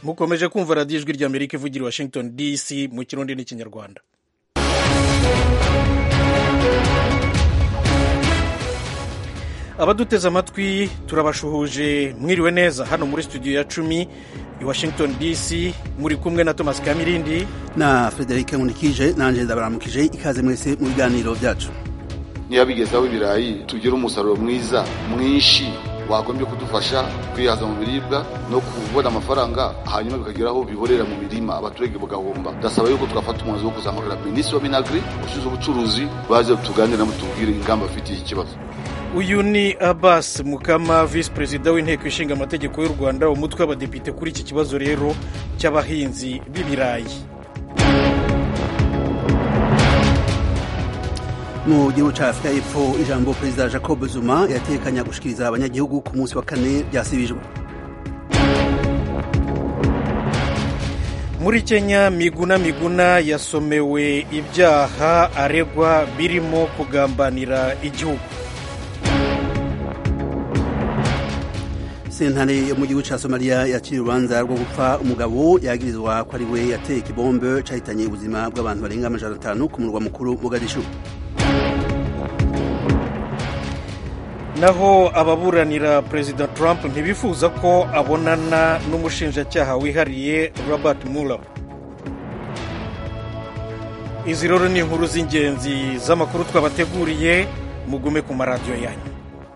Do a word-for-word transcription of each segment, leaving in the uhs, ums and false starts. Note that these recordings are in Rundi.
mukomeje kumva radiyo ijwi ry'Amerika ivugira i Washington D C mu kirundi n'ikinyarwanda. Abaduteze amatwi turabashuhuje, mwiriwe neza hano muri studio ya cumi i Washington D C, muri kumwe na Thomas Kamirindi na Frederic Munikije nanje ndabaramukije. Ikaze mwese mu biganiro byacu. Niyabigezaho ibirayi tugira umusaruro mwiza mwinshi wagombye kudufasha kwihaza mu biribwa no kubona amafaranga, hanyuma bikageraho bihorera mu mirima abaturage bagahomba. Ndasaba yuko twafata umwanzuro wo kuzamurira Minisitiri wa Minagri ushinzwe ubucuruzi baje tuganire na mutubwire ingamba afitiye ikibazo. Uyu ni Abbas Mukama, Vice Perezida w'Inteko Ishinga Amategeko y'u Rwanda, umutwe w'abadepite kuri iki kibazo rero cy'abahinzi b'ibirayi. Mu gihugu ca Afrika y'Epfo, ijambo Perezida Jacob Zuma yatekanya gushikiriza abanyagihugu ku munsi wa kane ryasibijwe. Muri Kenya, Miguna Miguna yasomewe ibyaha aregwa birimo kugambanira igihugu. Sentare yo mu gihugu ca Somalia yakiriye urubanza rwo gupfa umugabo yagirizwa ko ari we yateye ikibombe cahitanye ubuzima bw'abantu barenga amajana atanu ku murwa mukuru Mogadishu. Naho ababuranira Perezida Trump ntibifuza ko abonana n'umushinjacyaha wihariye Robert Mueller. Izi rero ni inkuru z'ingenzi z'amakuru twabateguriye, mugume ku maradiyo yanyu.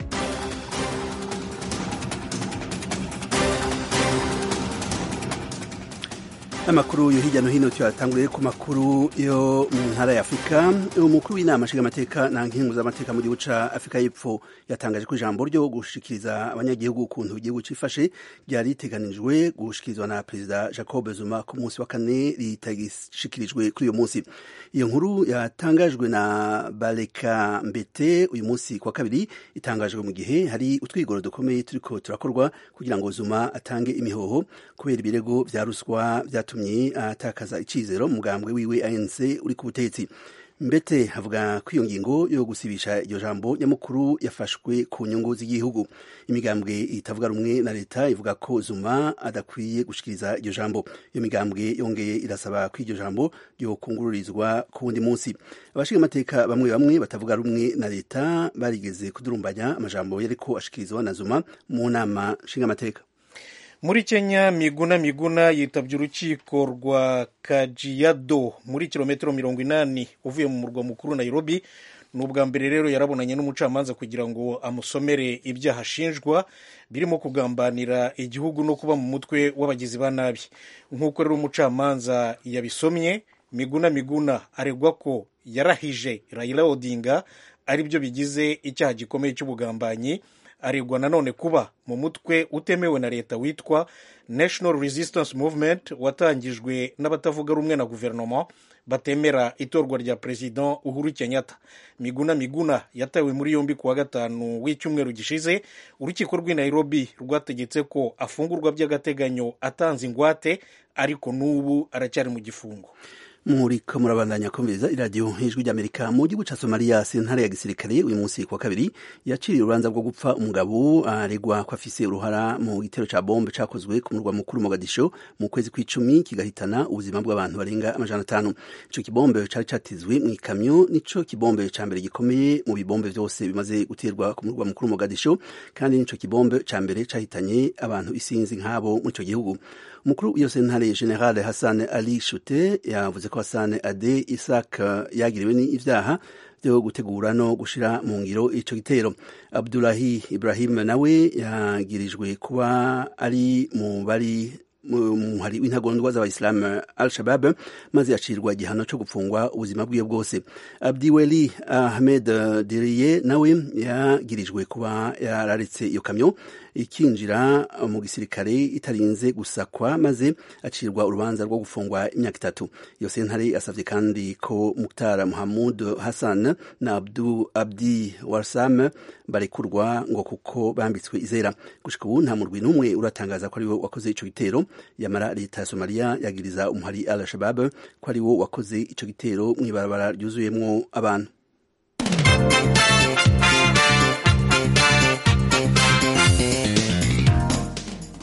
Amakuru yo hirya no hino tuyatanguriye ku makuru yo mu ntara ya Afrika. Umukuru w'inama nshingamateka na nkingu z'amateka mu gihugu ca Afrika y'Epfo yatangaje ko ijambo ryo gushikiriza abanyagihugu ukuntu igihugu cifashe ryari riteganijwe gushikirizwa na Perezida Jacob Zuma ku munsi wa kane ritagishikirijwe kuri uyu munsi. Iyo nkuru yatangajwe na Baleka Mbete uyu munsi kwa kabiri, itangajwe mu gihe hari utwigoro dukomeye turiko turakorwa kugira ngo Zuma atange imihoho kubera ibirego vya ruswa vyatumye atakaza icizero mu mugambwe wiwe A N C uri ku butegetsi. Mbete avuga ko iyo ngingo yo gusibisha iryo jambo nyamukuru yafashwe ku nyungu z'igihugu. Imigambwe itavuga rumwe na leta ivuga ko Zuma adakwiye gushikiriza iryo jambo. Iyo migambwe yongeye irasaba ko iryo jambo ryo kungururizwa ku wundi munsi. Abashinga amateka bamwe bamwe batavuga rumwe na leta barigeze kudurumbanya amajambo yariko ashikirizwa na Zuma mu nama nshinga amateka. Muri Kenya, Miguna Miguna yitabye urukiko rwa Kajiado muri kilometero mirongo inani uvuye mu murwa mukuru Nairobi. N'ubwa mbere rero yarabonanye n'umucamanza kugira ngo amusomere ibyaha ashinjwa birimo kugambanira igihugu no kuba mu mutwe w'abagizi ba nabi. Nk'uko rero umucamanza yabisomye, Miguna Miguna aregwa ko yarahije Raila Odinga ari byo bigize icyaha gikomeye cy'ubugambanyi. Aregwa nanone kuba mu mutwe utemewe na leta witwa National Resistance Movement watangijwe n'abatavuga rumwe na guverinoma batemera itorwa rya President Uhuru Kenyatta. Miguna Miguna yatawe muri yombi kuwa gatanu w'icyumweru gishize. Urukiko rw'i Nairobi rwategetse ko afungurwa by'agateganyo atanze ingwate, ariko n'ubu aracyari mu gifungo. Muri ko murabandanya kumviriza iradiyo ijwi ry'Amerika. Mu gihugu ca Somalia, sentare ya gisirikare uyu munsi kwa kabiri yaciriye urubanza rwo gupfa umugabo aregwa ko afise uruhara mu gitero ca bombe cakozwe ku murwa mukuru Mogadisho mu kwezi kw'icumi kigahitana ubuzima bw'abantu barenga amajana atanu. Ico kibombe cari catizwe mu ikamyo, nico kibombe ca mbere gikomeye mu bibombe vyose bimaze guterwa ku murwa mukuru Mogadisho, kandi nico kibombe ca mbere cahitanye abantu isinzi nk'abo mu ico gihugu. Umukuru w'iyo sentare General Hassan Ali Shute yavuze ko Hassan Ade Isaac yagiriwe n'ivyaha byo gutegura no gushira mu ngiro ico gitero. Abdullahi Ibrahim nawe yagirijwe kuba ari mu bari muhari w'intagondwa z'abayisilamu Al-Shabaab, maze yacirwa igihano cyo gupfungwa ubuzima bwiwe bwose. Abdiweli Ahmed Diriye nawe yagirijwe kuba yararetse iyo kamyo ikinjira mu gisirikare itarinze gusakwa, maze acirwa urubanza rwo gufungwa imyaka itatu. Iyo sentare asavye kandi ko Mukhtar Muhammad Hassan na Abdu Abdi Warsam barekurwa ngo kuko bambitswe izera. Gushika ubu nta murwi n'umwe uratangaza ko ari we wakoze ico gitero. Yamara leta ya Somalia yagiriza umuhari Al-Shabaab ko ari wo wakoze ico gitero mw'ibarabara ryuzuyemwo abantu.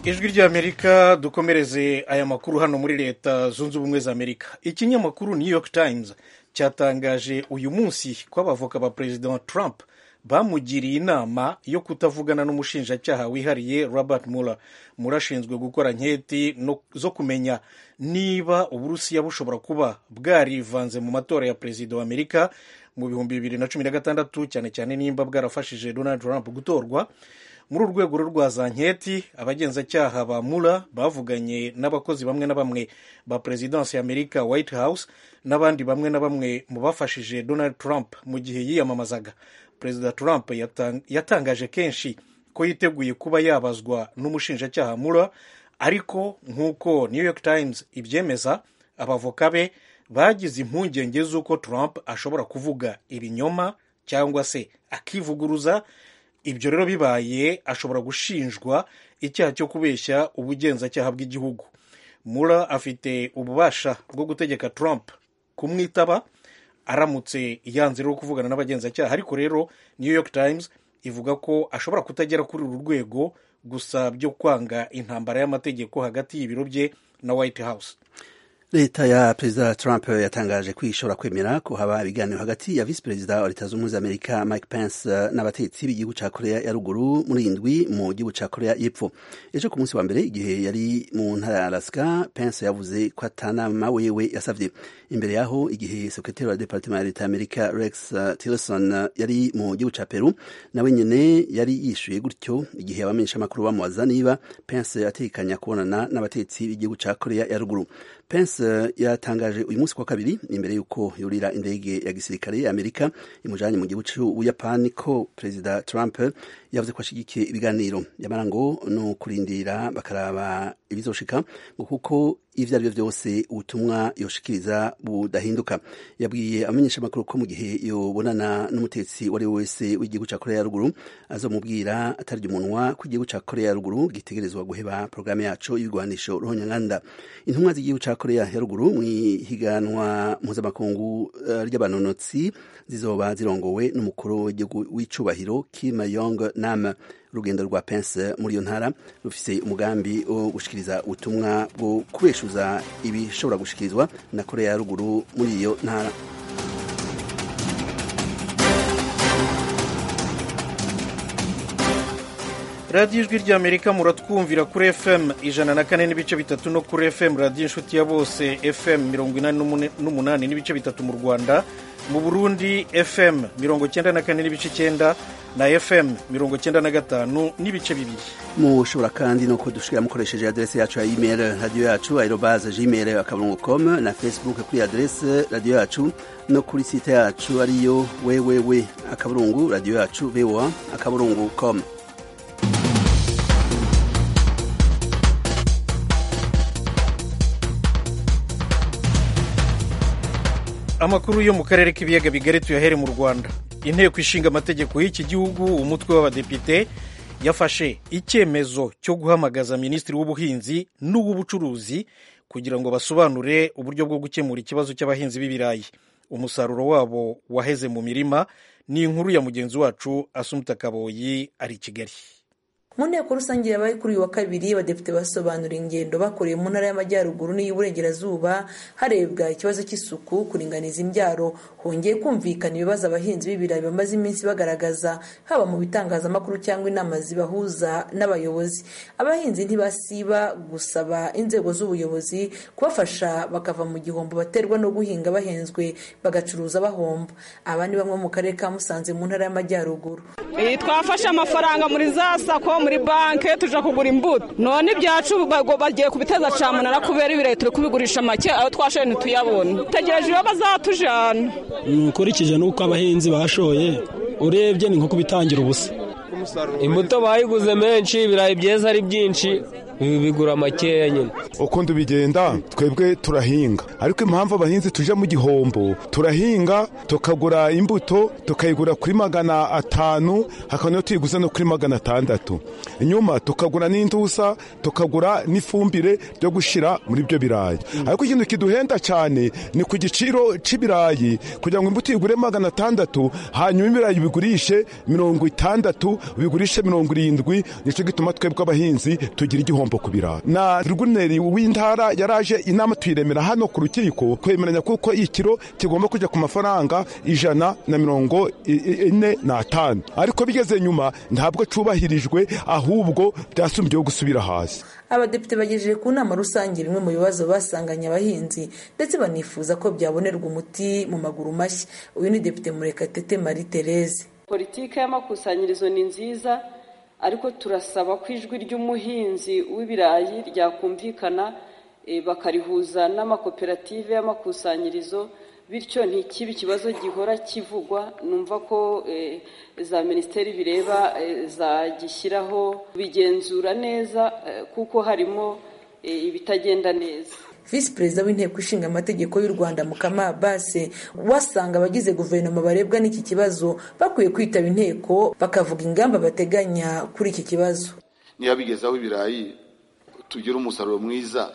ijwi ry'Amerika. Dukomereze aya makuru hano muri leta zunze ubumwe za Amerika. Ikinyamakuru New York Times cyatangaje uyu munsi ko abavoka ba Perezida Trump bamugiriye inama yo kutavugana n'umushinjacyaha wihariye Robert Mueller. Mueller ashinzwe gukora nketi no, zo kumenya niba Uburusiya bushobora kuba bwarivanze mu matora ya Perezida wa Amerika mu bihumbi bibiri na cumi na gatandatu, cyane cyane nimba bwarafashije Donald Trump gutorwa. Muri urwego rwa za nketi, abagenzacyaha ba Mueller bavuganye n'abakozi bamwe na bamwe ba Presidansi ya Amerika White House n'abandi bamwe na bamwe mu bafashije Donald Trump mu gihe yiyamamazaga. Perezida Trump yatang, yatangaje kenshi ko yiteguye kuba yabazwa n'umushinjacyaha Mueller, ariko nk'uko New York Times ibyemeza, abavoka be bagize impungenge z'uko Trump ashobora kuvuga ibinyoma cyangwa se akivuguruza. Ibyo rero bibaye, ashobora gushinjwa icyaha cyo kubeshya ubugenzacyaha bw'igihugu. Mueller afite ububasha bwo gutegeka Trump kumwitaba aramutse yanze rero kuvugana n'abagenzacyaha, ariko rero New York Times ivuga ko ashobora kutagera kuri uru rwego gusa byo kwanga intambara y'amategeko hagati y'ibiro bye na White House. Leta ya Perezida Trump yatangaje ko ishobora kwemera ko haba ibiganiro hagati ya Vice Perezida wa Leta Zunze Ubumwe za Amerika Mike Pence n'abatetsi b'igihugu ca Korea ya ruguru muri indwi mu gihugu ca Korea y'Epfo. Ejo ku munsi wa mbere, igihe yari mu ntara ya Alaska, Pence yavuze ko atanama wewe yasavye. Imbere yaho, igihe sekretari wa Departement ya Leta ya Amerika Rex Tillerson yari mu gihugu ca Peru, nawe nyene yari yishuye gutyo igihe abamenyesha makuru bamubaza niba Pence atekanya kubonana n'abatetsi b'igihugu ca Korea ya ruguru. Pence yatangaje uyu munsi kwa kabiri imbere yuko yurira indege ya gisirikare ya Amerika imujanye mu gihugu c'Ubuyapani ko Perezida Trump yavuze ko ashigikiye ibiganiro. Yamara ngo no kurindira bakaraba ibizoshika ngo kuko ivyo arivyo vyose ubutumwa yoshikiriza budahinduka. Yabwiye amenyesha makuru ko mu gihe yobonana n'umutetsi wari wese w'igihugu ca Korea ya ruguru azomubwira atarya umunwa ko igihugu ca Korea ya ruguru gitegerezwa guheba programme yaco y'ibigwanisho ruhonyanganda. Intumwa z'igihugu ca Korea ya ruguru mwihiganwa mpuzamakungu uh, ry'abanonotsi zizoba zirongowe n'umukuru w'igihugu w'icubahiro Kim Jong Nam. Urugendo rwa Pence muri iyo ntara rufise umugambi wo gushikiriza ubutumwa bwo kubeshuza ibishobora gushikirizwa na Korea ya ruguru muri iyo ntara. radiyo ijwi ry'Amerika muratwumvira kuri F M ijana na kane n'ibice bitatu no kuri F M radiyo inshuti ya bose F M mirongo inani n'umunani n'ibice bitatu mu Rwanda. Mu Burundi F M mirongo cyenda na kane n'ibice cyenda na F M mirongo cyenda na gatanu n'ibice bibiri. Mushobora kandi no kudushikira mukoresheje adresse yacu ya email radio yacu aerobaze gmail akaburungu com na Facebook kuri adresse radio yacu no kuri site yacu ariyo www akaburungu radio yacu voa akaburungu com. Amakuru yo mu karere k'ibiyaga bigari tuyahere mu Rwanda. Inteko ishinga amategeko y'iki gihugu, umutwe w'abadepite yafashe icyemezo cyo guhamagaza Minisitiri w'Ubuhinzi n'uw'Ubucuruzi kugira ngo basobanure uburyo bwo gukemura ikibazo cy'abahinzi b'ibirayi. Umusaruro wabo waheze mu mirima. Ni inkuru ya mugenzi wacu Asumta Kaboyi ari i Kigali. Mu nteko rusange yabaye kuri uyu wa kabiri, abadepite basobanura ingendo bakoreye mu ntara y'Amajyaruguru n'iy'Uburengerazuba harebwa ikibazo cy'isuku, kuringaniza imbyaro. Hongeye kumvikana ibibazo abahinzi b'ibirayi bamaze iminsi bagaragaza, haba mu bitangazamakuru cyangwa inama zibahuza n'abayobozi. Abahinzi ntibasiba gusaba inzego z'ubuyobozi kubafasha bakava mu gihombo baterwa no guhinga bahenzwe bagacuruza bahomba. Aba ni bamwe mu karere ka Musanze mu ntara y'Amajyaruguru. Eh twafashe amafaranga muri za sako muri banke tuja kugura imbuto, none ibyacu bagiye kubiteza camunara kubera ibirayi turi kubigurisha make, aho twashoye ntituyabona. Tegereje iyo bazatujana. Nukurikije nuko abahinzi bashoye, urebye ni nko kubitangira ubusa. Imbuto bayiguze menshi, ibirayi byeza ari byinshi, bigura makeya nyine. Uko ndubigenda twebwe turahinga, ariko impamvu abahinzi tuje mu gihombo, turahinga tukagura imbuto tukayigura kuri magana atanu, hakano tuyiguze no kuri magana atandatu. Inyuma tukagura n'indusa, tukagura n'ifumbire byo gushira muri byo birayi. Ariko ikintu kiduhenda cyane ni ku giciro c'ibirayi, kugira ngo imbuto igure magana atandatu, hanyuma ibirayi bigurishe mirongo itandatu, bigurishe mirongo irindwi. Nico gituma twebwe abahinzi tugira igihombo igihombo ku birayi. Na Tribuneri w'intara yaraje inama twiremera hano ku rukiko kwemeranya kuko ikiro kigomba kuja ku mafaranga ijana na mirongo ine n'atanu, ariko bigeze nyuma ntabwo cubahirijwe, ahubwo byasumbyeho gusubira hasi. Abadepite bagejeje ku nama rusange bimwe mu bibazo basanganye abahinzi ndetse banifuza ko byabonerwa umuti mu maguru mashya. Uyu ni Depite Murekatete Marie Therese. Politike y'amakusanyirizo ni nziza, ariko turasaba ko ijwi ry'umuhinzi w'ibirayi ryakumvikana e, bakarihuza n'amakoperative y'amakusanyirizo, bityo ntikibe ikibazo gihora kivugwa. Numva ko e, za ministeri bireba e, zagishyiraho bigenzura neza e, kuko harimo e, ibitagenda neza. Visi Perezida w'Inteko Ishinga Amategeko y'u Rwanda Mukama Abbas wasanga abagize guverinoma barebwa n'iki kibazo bakwiye kwitaba inteko bakavuga ingamba bateganya kuri iki kibazo. Niba bigezaho ibirayi tugira umusaruro mwiza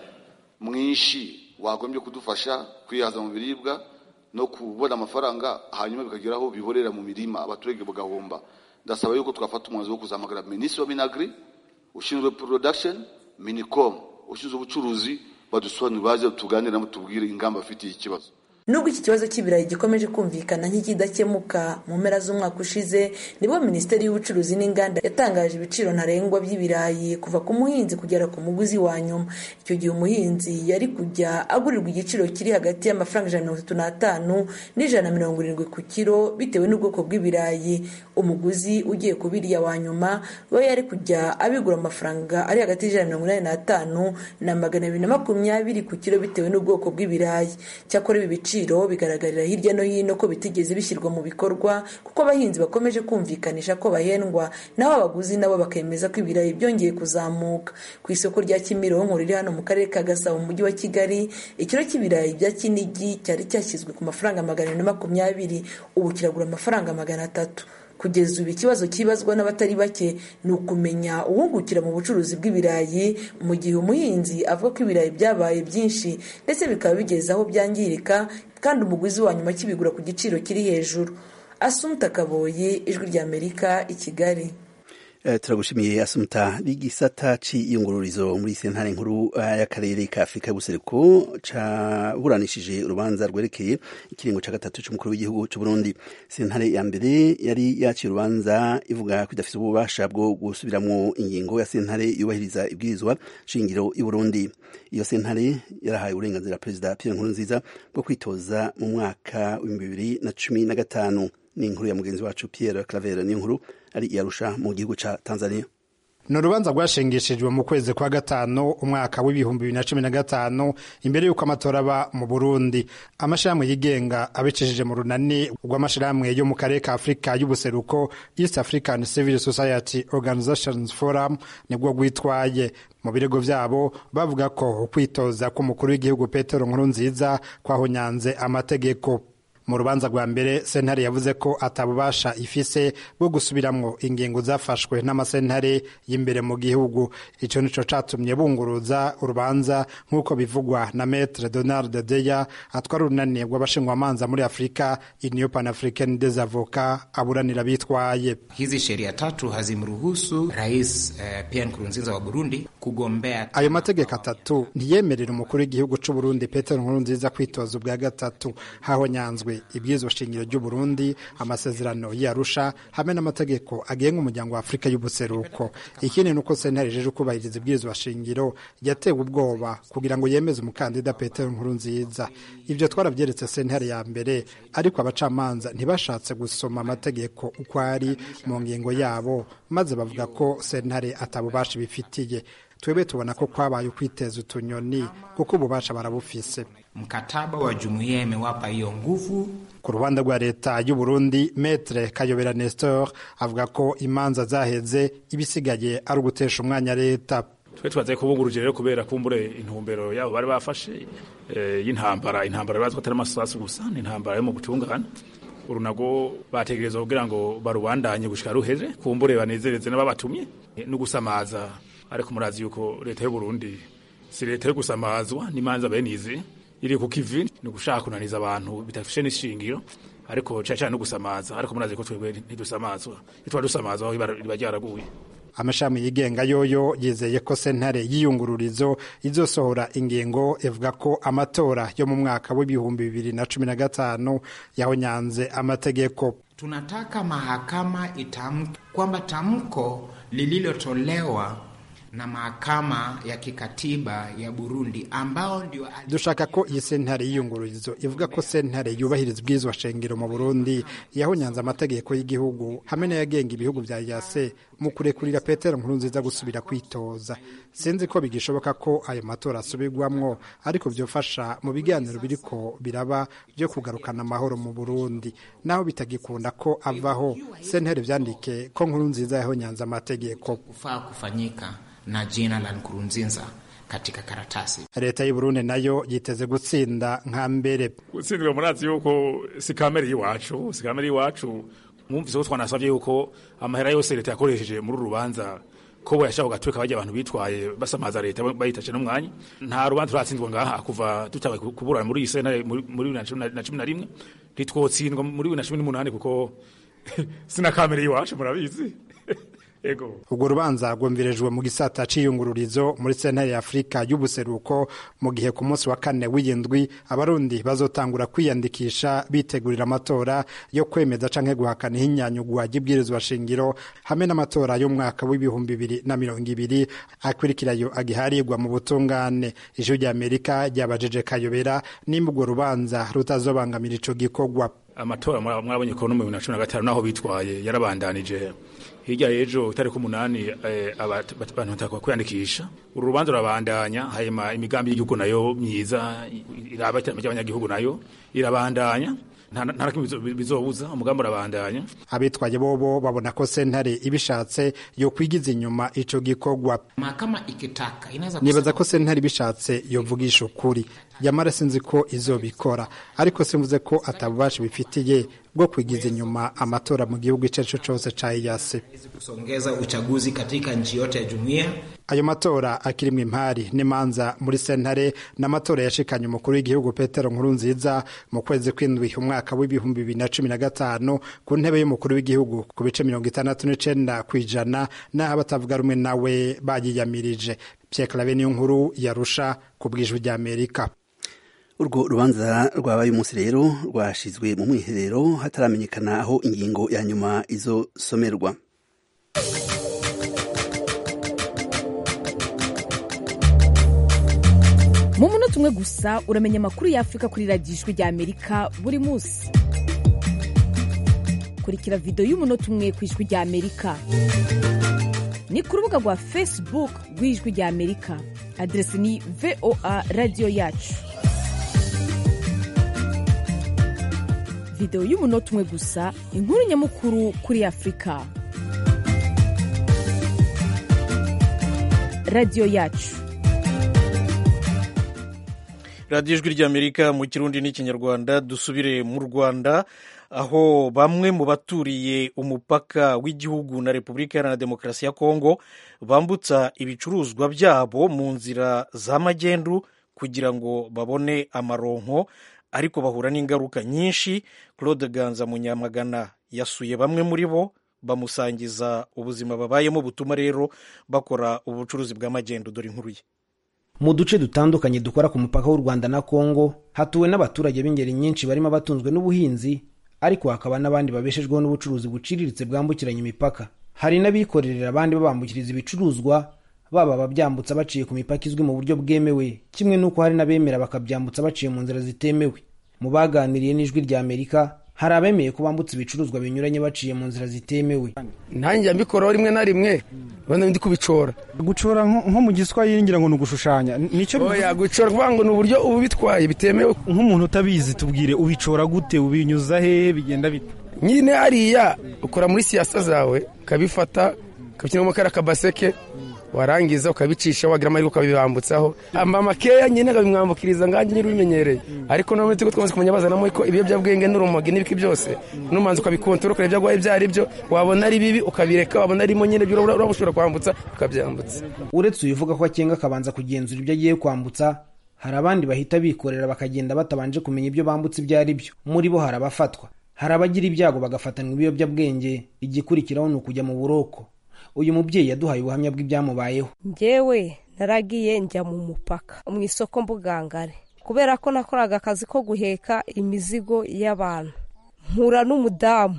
mwinshi wagombye kudufasha kwihaza mu biribwa no kubona amafaranga, hanyuma bikageraho bihorera mu mirima abaturage bagahomba. Ndasaba yuko twafata umwanzuro wo kuzamagara Minisitiri wa Minagri ushinzwe production, Minicom ushinzwe ubucuruzi, badusobanurire baje tuganire nabo tubwire ingamba afitiye ikibazo. Nubwo iki kibazo cy'ibirayi gikomeje kumvikana nk'ikidakemuka, mu mpera z'umwaka ushize nibwo Minisiteri y'Ubucuruzi n'Inganda yatangaje ibiciro ntarengwa by'ibirayi kuva ku muhinzi kugera ku muguzi wa nyuma. Icyo gihe umuhinzi yari kujya agurirwa igiciro kiri hagati y'amafaranga ijana na mirongo itatu n'atanu n'ijana na mirongo irindwi ku kiro bitewe n'ubwoko bw'ibirayi. Umuguzi ugiye kubirya wa nyuma we yari kujya abigura amafaranga ari hagati y'ijana na mirongo inani n'atanu na magana abiri na makumyabiri ku kiro bitewe n'ubwoko bw'ibirayi. Cyakora ibi biciro bigaragarira hirya no hino ko bitigeze bishyirwa mu bikorwa kuko abahinzi bakomeje kumvikanisha ko bahendwa, naho abaguzi nabo bakemeza ko ibirayi byongeye kuzamuka. Ku isoko rya Kimironko riri hano mu karere ka Gasabo mu mujyi wa Kigali, ikiro cy'ibirayi bya Kinigi cyari cyashyizwe ku mafaranga magana abiri na makumyabiri, ubu kiragura amafaranga magana atatu. Kugeza ubu ikibazo kibazwa n'abatari bake ni ukumenya uwungukira mu bucuruzi bw'ibirayi mu gihe umuhinzi avuga ko ibirayi byabaye byinshi ndetse bikaba bigeze aho byangirika kandi umuguzi wa nyuma kibigura ku giciro kiri hejuru. Asumta Kaboyi, Ijwi ry'Amerika, i Kigali. Uh, turagushimiye Asumta. Igisata c'iyungururizo muri sentare nkuru uh, y'akarere ka Afrika y'ubuseruko caburanishije urubanza rwerekeye ikiringo ca gatatu c'umukuru w'igihugu c'u Burundi. Sentare ya mbere yari yaciye urubanza ivuga ko idafite ububasha bwo gusubiramwo ingingo ya sentare yubahiriza ibwirizwa shingiro y'u Burundi. Iyo sentare yarahaye uburenganzira Perezida Pierre Nkurunziza bwo kwitoza mu mwaka w'ibihumbi bibiri na cumi na gatanu. Ni inkuru ya mugenzi wacu Pierre Claver ni inkuru ari Arusha mu gihugu ca Tanzania. Ni urubanza rwashingishijwe mu kwezi kwa gatanu umwaka w'ibihumbi bibiri na cumi na gatanu imbere y'uko amatora aba mu Burundi. Amashirahamwe yigenga abicishije mu runani rw'amashirahamwe yo mu karere ka Afrika y'ubuseruko East African Civil Society Organizations Forum nibwo rwitwaye. Mu birego vyabo bavuga ko kwitoza k'umukuru w'igihugu Petero Nkurunziza kwahonyanze amategeko. Mu rubanza rwa mbere sentare yavuze ko atabubasha ifise bwo gusubiramwo ingingo zafashwe n'amasentare y'imbere mu gihugu. Ico nico catumye bunguruza urubanza nk'uko bivugwa na Maître Donald Deya atwara urunani rw'abashingwamanza muri Afrika, Union Pan-Africaine des Avocats, aburanira bitwaye. Hizi sheria tatu hazimruhusu Rais eh, Pierre Nkurunziza wa Burundi kugombea. Ayo mategeko atatu ntiyemerera umukuru w'igihugu c'u Burundi Petero Nkurunziza kwitoza ubwa gatatu. Hahonyanzwe ibwirizwa shingiro ry'u Burundi, amasezerano y'Arusha hamwe n'amategeko agenga umuryango wa Afrika y'ubuseruko. Ikindi nuko sentare ijeje kubahiriza ibwirizwa shingiro yatewe ubwoba kugira ngo yemeze umukandida Petero Nkurunziza. Ivyo twaravyeretse sentare ya mbere, ariko abacamanza ntibashatse gusoma amategeko uko ari mu ngingo yabo, maze bavuga ko sentare atabubasha bifitiye. Twebe tubona ko kwabaye ukwiteza utunyoni kuko ububasha barabufise. Mkataba wa jumuiya imewapa hiyo nguvu. Ku ruhande rwa leta y'u Burundi, Maître Kayobera Nestor avuga ko imanza zaheze ibisigaye ari ugutesha umwanya leta. Twe twaze kubunguruje rero kubera kumbure intumbero yabo bari bafashe e, y'intambara intambara bazwa atari amasasu gusa, intambara yo mu butungane. Urunago bategereza kugira ngo barubandanye gushika ruheze kumbure banezereze n'ababatumye no gusamaza. Ariko murazi yuko leta y'u Burundi si leta yo gusamazwa n'imanza benizi iri ku kivi ni gushaka kunaniza abantu bitafishe n'ishingiro, ariko caca no gusamaza. Ariko murazi ko twebwe ntidusamazwa, itwa dusamazwa aho riba ryaraguye. amashami yigenga yoyo yizeye ko sentare y'iyungururizo izosohora ingingo ivuga ko amatora yo mu mwaka w'ibihumbi bibiri na cumi na gatanu yahonyanze amategeko. Tunataka mahakama itamke kwamba tamko lililotolewa na mahakama ya kikatiba ya Burundi ambao ndio dushaka ko iyi sentare y'iyungururizo ivuga ko sentare yubahiriza ubwizwa shengero mu Burundi yahonyanze amategeko y'igihugu hamwe n'ayagenga ibihugu vya yase mu kurekurira Petero Nkurunziza gusubira kwitoza. Sinzi ko bigishoboka ko ayo matora asubirwamwo, ariko vyofasha mu biganiro biriko biraba byo kugarukana amahoro mu Burundi. Naho bitagikunda ko avaho, sentare vyandike ko Nkurunziza yahonyanze amategeko. Kufaa kufanyika na jina la Nkurunziza katika karatasi. Leta y'u Burundi nayo yiteze gutsinda nka mbere. Gutsindwa murazi yuko si kamere y'iwacu, si kamere y'iwacu. Mwumvise ko twanasavye yuko amahera yose leta yakoresheje muri rubanza ko bayashaka gatweka baje abantu bitwaye basamaza leta bayitaje n'umwanya. Nta rubanza turatsindwa ngaha kuva tutabaye kuburana muri isena muri bibiri na cumi na rimwe ntitwotsindwa muri bibiri na cumi n'umunani kuko sina kamere y'iwacu murabizi. Ego. Ubwo rubanza rwumvirejwe mu gisata c'iyungururizo muri sentare ya Afrika y'ubuseruko mu gihe ku munsi wa kane w'indwi abarundi bazotangura kwiyandikisha bitegurira amatora yo kwemeza canke guhakana ihinyanyugwa ry'ibwirizwa shingiro hamwe n'amatora yo mwaka w'ibihumbi bibiri na mirongo ibiri akurikirayo agiharirwa mu butungane. Ijwi rya Amerika ryabajeje Kayobera nimba urwo rubanza rutazobangamira ico gikorwa. Amatora mwabonye ko no mu bibiri na cumi na gatanu naho bitwaye yarabandanije. Hirya ejo tariko umunani abantu batakwa kwiyandikisha urubanza rurabandanya hayema imigambi y'igihugu nayo myiza irabata y'abanyagihugu nayo irabandanya nta kimwe bizobuza umugambi urabandanya. Abitwaye bobo babona ko sentare ibishatse yo kwigiza inyuma ico gikorwa. Mahakama ikitaka inaweza nibaza ko sentare ibishatse yovugisha ukuri, yamara sinzi ko izobikora, ariko simvuze ko atabubasha bifitiye bwo kwigiza inyuma amatora mu gihugu ico cyose ca yase kusongeza uchaguzi katika nchi yote ya jumuiya. Ayo matora akirimwe impari n'imanza muri sentare n'amatora yashikanye umukuru w'igihugu Petero Nkurunziza mu kwezi kw'indwi umwaka w'ibihumbi bibiri na cumi na gatanu ku ntebe y'umukuru w'igihugu ku bice mirongo itandatu n'icenda kw'ijana n'aho abatavuga rumwe nawe bayiyamirije. Pierre Claver niyo nkuru yarusha ku bw'ijwi rya Amerika. Urwo rubanza rwabaye umunsi rero rwashizwe mu mwiherero hataramenyekana aho ingingo ya nyuma izo somerwa. Mu munota umwe gusa uramenya amakuru y'Afrika kuri radiyo ijwi rya Amerika buri munsi. Kurikira video y'umunota umwe ku ijwi rya Amerika. Ni ku rubuga rwa Facebook rw'ijwi rya Amerika. Adresi ni V O A Radio Yacu. Video y'umunota umwe gusa, inkuru nyamukuru kuri Afrika. Radio Yacu. Radio Ijwi rya Amerika mu Kirundi n'Ikinyarwanda. Dusubire mu Rwanda aho bamwe mu baturiye umupaka w'igihugu na Repubulika Iharanira Demokarasi ya Kongo bambutsa ibicuruzwa byabo mu nzira za magendu kugira ngo babone amaronko, ariko bahura n'ingaruka nyinshi. Claude Ganza Munyamagana yasuye bamwe muri bo bamusangiza ubuzima babayemo butuma rero bakora ubucuruzi bw'amagendu. Dore inkuru ye. Mu duce dutandukanye dukora ku mupaka w'u Rwanda na Kongo hatuwe n'abaturage b'ingeri nyinshi barimo abatunzwe n'ubuhinzi, ariko hakaba n'abandi babeshejweho n'ubucuruzi buciriritse bwambukiranya imipaka. Hari n'abikorerera abandi babambukiriza ibicuruzwa, baba babyambutsa baciye ku mipaka izwi mu buryo bwemewe, kimwe n'uko hari n'abemera bakabyambutsa baciye mu nzira zitemewe. Mu baganiriye n'Ijwi rya Amerika hari abemeye ko bambutsa ibicuruzwa binyuranye baciye mu nzira zitemewe. Nanjye mbikora rimwe na rimwe bane ndi kubicora. Gucora nko mu Giswahili ngira ngo no gushushanya. Nico oya gucora kwango n'uburyo ubu bitwaye bitemewe. Nk'umuntu utabizi tubwire ubicora gute, ubinyuza hehe, bigenda bite? Nyine hariya ukora muri siyasa zawe kabifata kabikina mu kara kabaseke warangiza ukabicisha wagira amahirwe ukabibambutsaho amama keya nyine ngabimwambukiriza nganje nyiri bimenyereye, ariko no mutiko twamaze kumenya bazanamo ko ibiyobyabwenge n'urumogi n'ibiki byose numanze ukabikontorora ukareba byagwaye byari byo, wabona ari bibi ukabireka, wabona arimo nyine byo urabushobora kwambutsa ukabyambutsa. Uretse uyivuga ko akenga akabanza kugenzura ibyo agiye kwambutsa, hari abandi bahita bikorera bakagenda batabanje kumenya ibyo bambutsa ibyo ari byo. Muri bo hari abafatwa, hari abagira ibyago bagafatanwa ibiyobyabwenge, igikurikiraho ni ukujya mu buroko. uyu mubyeyi yaduhaye ubuhamya bw'ibyamubayeho. njyewe naragiye njya mu mupaka mu isoko mbugangare kubera ko nakoraga akazi ko guheka imizigo y'abantu, mpura n'umudamu.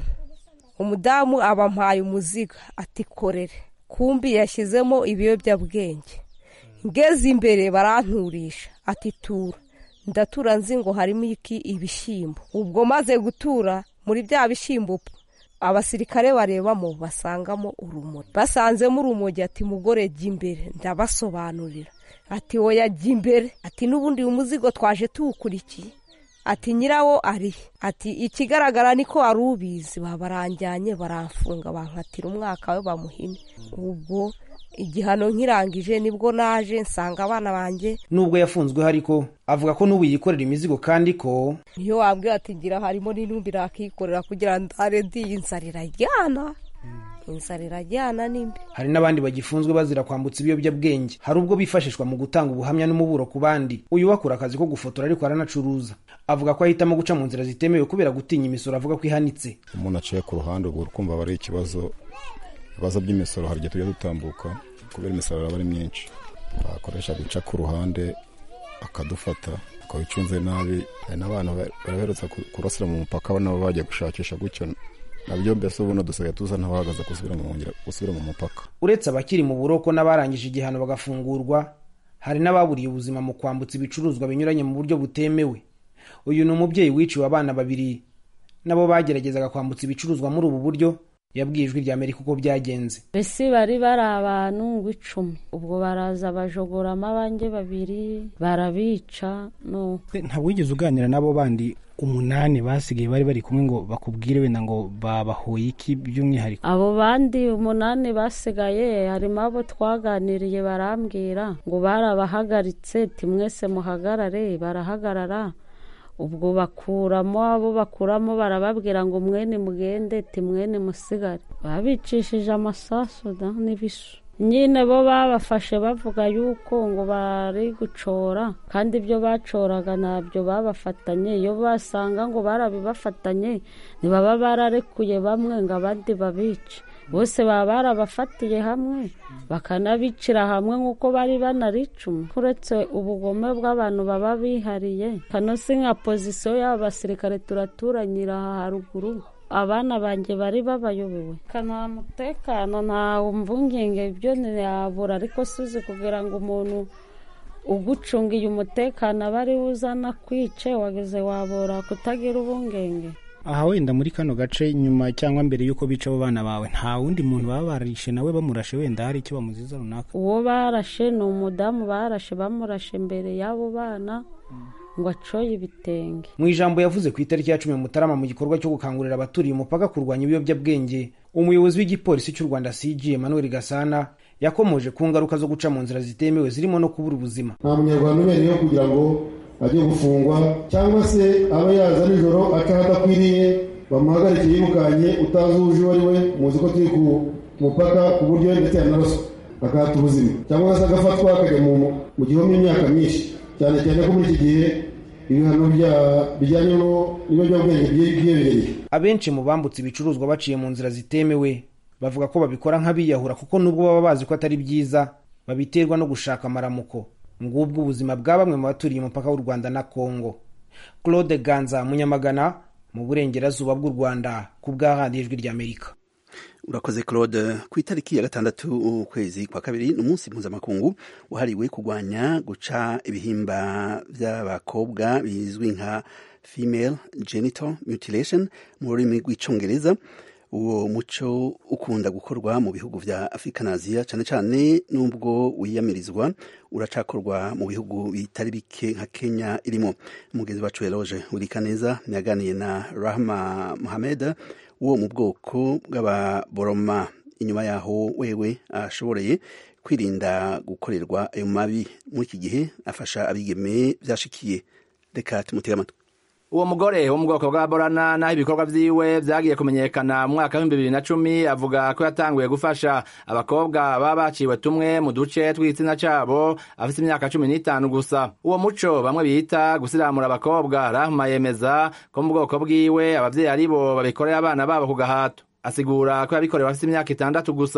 umudamu abampaye umuzigo ati korere, kumbi yashyizemo ibiyobyabwenge. ngeze imbere baranturisha ati tura, ndatura nzi ngo harimo iki ibishyimbo. ubwo maze gutura muri bya bishyimbo abasirikare barebamo basangamo urumogi. basanzemo urumogi ati mugore jya imbere, ndabasobanurira ati oya jya imbere, ati n'ubundi umuzigo twaje tuwukurikiye, ati nyirawo ari ati ikigaragara niko ari ubizi. babaranjyanye baramfunga bankatira umwaka we bamuhine. ubwo igihano nkirangije nibwo naje nsanga abana banjye. nubwo yafunzweho ariko avuga ko n'ubu yikorera imizigo kandi ko niyo wambwira ati ngira harimo n'intumbi rakikorera kugira ndare ndiye inzara irajyana. inzara irajyana nimbi. hari n'abandi bagifunzwe bazira kwambutsa ibiyobyabwenge. hari ubwo bifashishwa mu gutanga ubuhamya n'umuburo ku bandi. uyu wakora akazi ko gufotora ariko aranacuruza. avuga ko ahitamo guca mu nzira zitemewe kubera gutinya imisoro avuga ko ihanitse. umuntu aciye ku ruhande ubwo ukumva aba ari ikibazo ibibazo by'imisoro hari igihe tujya dutambuka kubera imisoro aba ari myinshi. bakoresha guca ku ruhande akadufata ukaba icunze nabi. hari n'abantu baraherutse kurasira mu mupaka nabo bagiye gushakisha gutyo nabyo mbese ubuno dusigaye tuza n'abahagaze gusubira mu mupaka. uretse abakiri mu buroko n'abarangije igihano bagafungurwa, hari n'ababuriye ubuzima mu kwambutsa ibicuruzwa binyuranye mu buryo butemewe. uyu ni umubyeyi wiciwe abana babiri nabo bageragezaga kwambutsa ibicuruzwa muri ubu buryo. yabwiye ijwi rya Amerika uko byagenze. mbese bari bari abantu ngo icumi, ubwo baraza bajogoramo abanjye babiri barabica. no ntabwo wigeze uganira n'abo bandi umunani basigaye bari bari kumwe ngo bakubwire wenda ngo babahoye iki by'umwihariko? abo bandi umunani basigaye harimo abo twaganiriye barambwira ngo barabahagaritse ti mwese muhagarare. barahagarara. ubwo bakuramo abo bakuramo barababwira ngo mwene mugende ti mwene musigare. babicishije amasasu da n'ibisu. nyine bo babafashe bavuga yuko ngo bari gucora kandi ibyo bacoraga ntabyo babafatanye. iyo basanga ngo barabibafatanye ntibaba bararekuye bamwe ngo abandi babice. bose baba barabafatiye hamwe bakanabicira hamwe nk'uko bari banaricuma. uretse ubugome bw'abantu baba bihariye, kano si nka pozisiyo y'abasirikare turaturanyira aha haruguru. abana banjye bari babayobewe. nta mutekano nta mvungenge ibyo ntiyabura, ariko suzi kugira ngo umuntu ugucungiye umutekano aba ari uzana kwice wageze wabora kutagira ubungenge. aha wenda muri kano gace nyuma cyangwa mbere y'uko bica abo bana bawe nta wundi muntu baba barishe nawe bamurashe wenda hari icyo bamuziza runaka? uwo barashe ni umudamu barashe bamurashe mbere y'abo bana ngo acoye ibitenge. mu ijambo yavuze ku itariki ya cumi Mutarama mu gikorwa cyo gukangurira abaturiye umupaka kurwanya ibiyobyabwenge, umuyobozi w'igipolisi cy'u Rwanda C G Emmanuel Gasana yakomoje ku ngaruka zo guca mu nzira zitemewe zirimo no kubura ubuzima. nta munyarwanda ubereyeho kugira ngo ajye gufungwa cyangwa se aba yaza nijoro aca hadakwiriye bamuhagarike yirukanye utazuje uwo ari we. muzi ko turi ku mupaka ku buryo ndetse yanaraswa akahata ubuzima cyangwa se agafatwa akajya mu gihome imyaka myinshi, cyane cyane ko muri iki gihe ibihano bijyanye n'ibiyobyabwenge byiyongereye. abenshi mu bambutse ibicuruzwa baciye mu nzira zitemewe bavuga ko babikora nk'abiyahura kuko nubwo baba bazi ko atari byiza babiterwa no gushaka amaramuko. ngubwo ubuzima bwa bamwe mu baturiye umupaka w'u Rwanda na Kongo. Claude Ganza Munyamagana mu burengerazuba bw'u Rwanda ku bwa radiyo ijwi ry'Amerika. urakoze Claude. ku itariki ya gatandatu ukwezi kwa kabiri ni umunsi mpuzamakungu wahariwe kurwanya guca ibihimba by'abakobwa bizwi nka female genital mutilation mu rurimi rw'icyongereza. uwo muco ukunda gukorwa mu bihugu vya Afrika na Aziya cyane cyane nubwo wiyamirizwa uracakorwa mu bihugu bitari bike nka Kenya irimo. umugenzi wacu Eloge Urikaneza yaganiye na Rahma Mohamed wo mu bwoko bw'ababoroma. inyuma yaho wewe ashoboreye kwirinda gukorerwa ayo mabi muri iki gihe afasha abigeme byashikiye. reka tumutege amatwi. uwo mugore wo mu bwoko bwa Borana naho ibikorwa vyiwe vyagiye kumenyekana mu mwaka w'ibihumbi bibiri na cumi avuga ko yatanguye gufasha abakobwa baba baciwe tumwe mu duce tw'igitsina cabo afise imyaka cumi n'itanu gusa. uwo muco bamwe bita gusiramura abakobwa Rahma yemeza ko mu bwoko bwiwe abavyeyi aribo babikorera abana babo ku gahato. asigura ko yabikorewe afise imyaka itandatu gusa.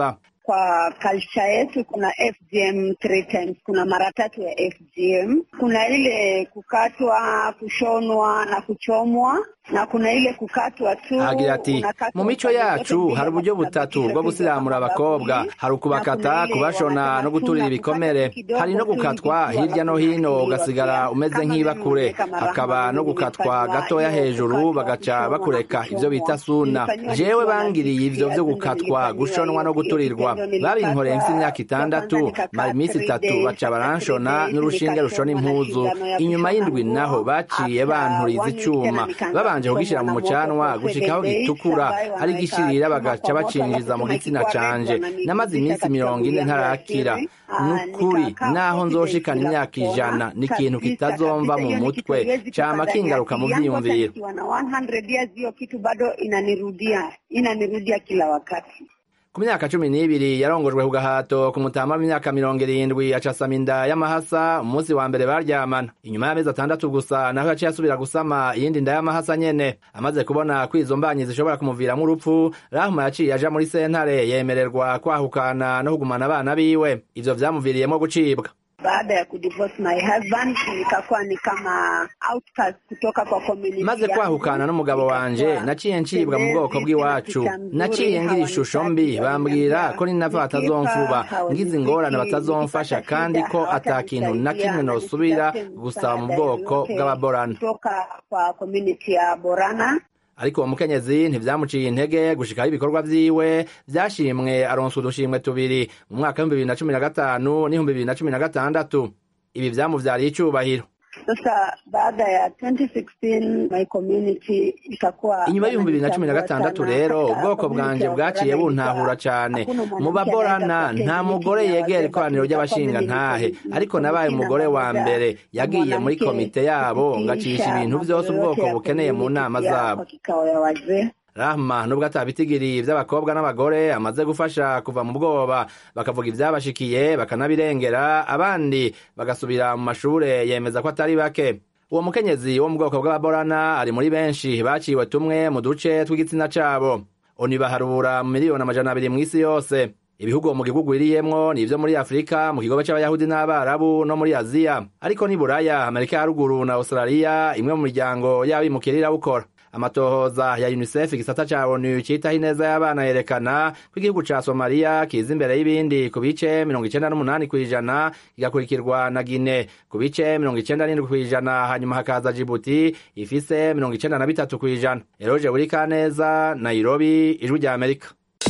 kwa culture yetu kuna F G M three times, kuna mara tatu ya F G M. Kuna ile kukatwa, kushonwa na kuchomwa, na kuna ile kukatwa tu. Agira ati mu mico yacu hari uburyo butatu bwo gusiramura abakobwa, hari ukubakata, kubashona no guturira ibikomere, hari no gukatwa hirya no hino ugasigara umeze nk'ibakure, hakaba no gukatwa gatoya hejuru bagaca bakureka ivyo bita suna. Jewe bangiriye ivyo vyo gukatwa, gushonwa no guturirwa, babinkoreye mfite imyaka itandatu, mara iminsi itatu baca baranshona n'urushinge rushona impuzu, inyuma y'indwi naho baciye banturiza icuma, babanje kugishira mu mucanwa gushikaho gitukura, ari gishirira bagaca bacinjiza mu gitsina canje. Namaze iminsi mirongo ine ntarakira. Nukuri naho nzoshikana imyaka ijana ni ikintu kitazomva mu mutwe, cama kingaruka mu vyiyumviro. Hiyo kitu bado inanirudia inanirudia kila wakati. Ku myaka cumi n'ibiri yarongojwe ku gahato ku mutama w'imyaka mirongo irindwi acasama inda y'amahasa. Umunsi wa mbere baryamana, inyuma y'amezi atandatu gusa naho yaciye asubira gusama iyindi nda y'amahasa nyene. Amaze kubona ko izo mbanyi zishobora kumuviramwo urupfu, Rahma yaciye aja muri sentare yemererwa kwahukana no kugumana abana biwe. Ivyo vyamuviriyemwo gucibwa. Baada ya kudivorce my husband nikakuwa ni kama outcast kutoka kwa community. Maze kwahukana n'umugabo wanje naciye ncibwa mu bwoko bw'iwacu, naciye ngira ishusho mbi, bambwira ko ninava batazomfuba, ngize ingorane batazomfasha, kandi ko atakintu na kimwe nosubira gusaba mu bwoko bw'ababorana kutoka kwa community ya Borana. Ariko uwo mukenyezi ntivyamuciye intege gushikaho ibikorwa vyiwe vyashimwe, aronswa udushimwe tubiri mu mwaka w'ibihumbi bibiri na cumi na gatanu n'ibihumbi bibiri na cumi na gatandatu. Ibi vyamuvyariye icubahiro. Sasa baada ya twenty sixteen my community ikakuwa inyuma y'ibihumbi bibiri na cumi na gatandatu rero ubwoko bwanje bwaciye buntahura cane. Mu baborana nta mugore yegera ikoraniro ry'abashinga ntahe, ariko nabaye umugore wa mbere yagiye muri komite yabo ngacisha ibintu vyose ubwoko bukeneye mu nama zabo. Rahma nubwo atabitigiri vy'abakobwa n'abagore amaze gufasha kuva mu bwoba, bakavuga ivyabashikiye bakanabirengera, abandi bagasubira mu mashure, yemeza ko atari bake. Uwo mukenyezi wo mu bwoko bw'ababorana ari muri benshi baciwe tumwe mu duce tw'igitsina cabo. Oni baharura mu miliyoni amajana abiri mw'isi yose. Ibihugu mu gihugu iriyemwo ni ivyo muri Afrika, mu kigobe c'abayahudi n'abarabu no muri Aziya, ariko ni Buraya, Amerika ya ruguru na Australia, imwe mu miryango y'abimukira bukora. Amatohoza ya UNICEF igisata ca ONU citaho ineza y'abana yerekana ko igihugu ca Somalia kiza imbere y'ibindi ku bice mirongo icenda n'umunani kw'ijana, kigakurikirwa na Guinea ku bice mirongo icenda n'indwi kw'ijana, hanyuma hakaza Djibouti ifise mirongo icenda na bitatu kw'ijana. Eroje Burikaneza, Nairobi, Ijwi rya Amerika.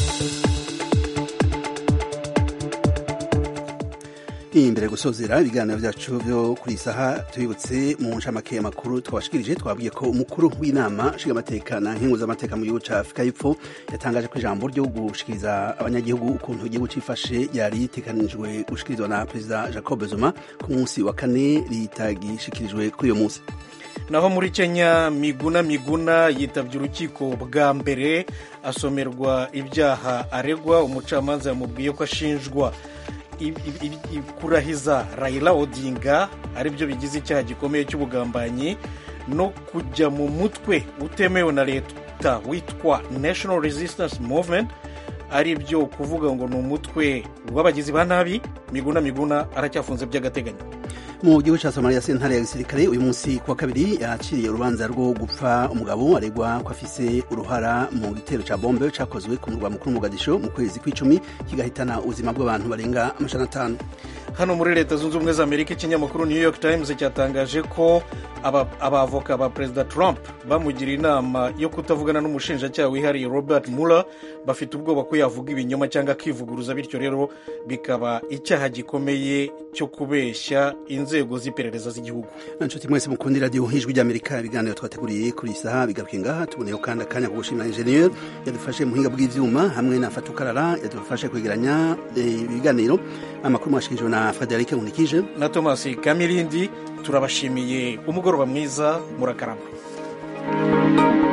Imbere gusozera ibiganiro vyacu vyo kuri saha, tubibutse mu ncamake makuru twabashikirije. Twabwiye ko umukuru w'inama nshingamateka na nkenguzamateka mu gihugu ca Afrika y'Epfo yatangaje ko ijambo ryo gushikiriza abanyagihugu ukuntu igihugu cifashe yari riteganijwe gushikirizwa na Perezida Jacob Zuma ku munsi wa kane ritagishikirijwe kuri uyo munsi. Naho muri Kenya, Miguna Miguna yitavye urukiko bwa mbere asomerwa ibyaha aregwa. Umucamanza yamubwiye ko ashinjwa kurahiza Raila Odinga aribyo bigize icyaha gikomeye cy'ubugambanyi no kujya mu mutwe utemewe na leta witwa National Resistance Movement, aribyo kuvuga ngo ni umutwe w'abagizi ba nabi. Miguna Miguna aracyafunze by'agateganyo. Mu gihugu ca Somalia, sentare ya gisirikare uyu munsi kwa kabiri yaciriye urubanza rwo gupfa umugabo aregwa ko afise uruhara mu gitero ca bombe cakozwe ku murwa mukuru Mogadisho mu kwezi kw'icumi kigahitana ubuzima bw'abantu barenga amajana atanu. Hano muri Leta Zunze Ubumwe za Amerika, ikinyamakuru New York Times cyatangaje ko abavoka ba Perezida Trump bamugira inama yo kutavugana n'umushinjacyaha wihariye Robert Mueller, bafite ubwoba ko yavuga ibinyoma cyangwa akivuguruza, bityo rero bikaba icyaha gikomeye cyo kubeshya inzego z'iperereza z'igihugu. Nshuti mwese mukunda radio Ijwi ry'Amerika, ibiganiro twateguriye kuri saha bigaruke ngaha. Tuboneyeho kandi akanya ko gushimira engineer yadufashe mu buhinga bw'ivyuma, hamwe na Fatukarara yadufashe kwegeranya ibiganiro. Amakuru mwashikirijwe na Frederic Unikije na Thomas Kamilindi. Turabashimiye umugoroba mwiza, murakarama.